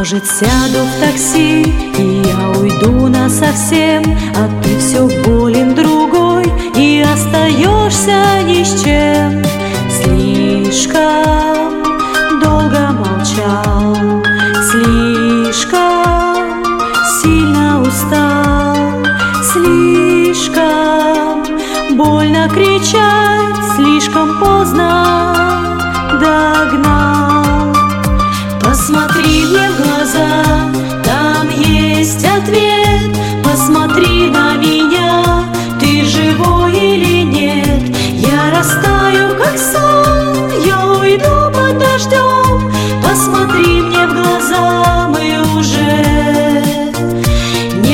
Может, сяду в такси, и я уйду насовсем, а ты все болен другой, и остаешься ни с чем. Слишком долго молчал, слишком сильно устал, слишком больно кричать, слишком поздно догнал. Посмотри мне в глаза, там есть ответ. Посмотри на меня, ты живой или нет? Я растаю, как сон, я уйду под дождем. Посмотри мне в глаза, мы уже не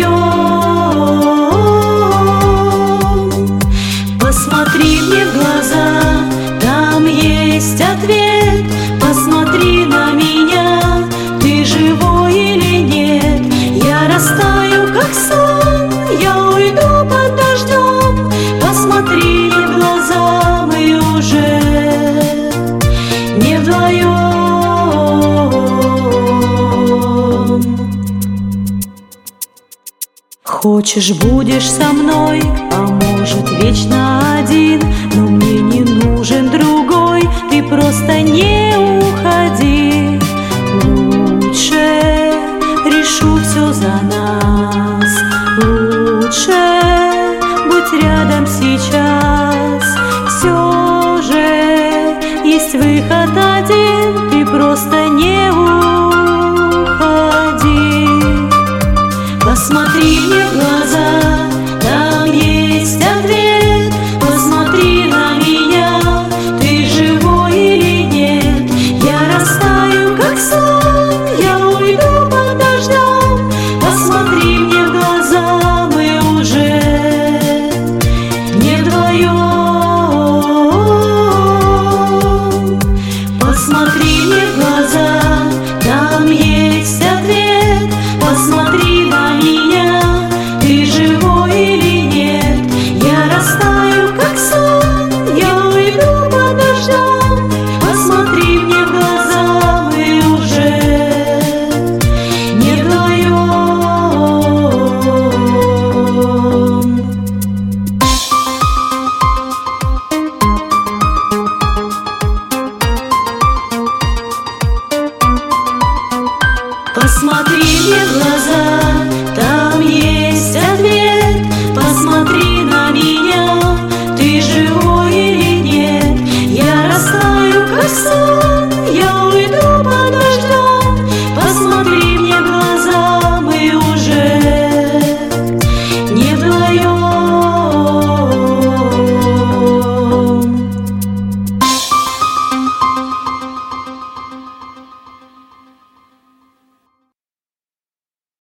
вдвоем. Посмотри мне в глаза, там есть ответ. Посмотри на меня, ты живой или нет? Я растаю, как сон, я уйду под дождем. Посмотри мне в глаза, мы уже не вдвоем. Хочешь, будешь со мной, а может, вечно один, но мне не нужен другой, ты просто не уходи. Лучше решу все за нас, лучше будь рядом сейчас. Все же есть выход один, ты просто не уходи. Посмотри мне в глаза, там есть ответ. Посмотри на меня, ты живой или нет? Я растаю, как сон, я уйду под дождем. Посмотри мне в глаза, мы уже не вдвоем. Посмотри мне в глаза, там есть ответ. Посмотри на меня, ты живой или нет? Я растаю, как сон, я уйду под дождем. Посмотри мне в глаза, мы уже не вдвоем. Посмотри мне в глаза, там есть ответ. Посмотри на меня, ты живой или нет? Я растаю, как сон, я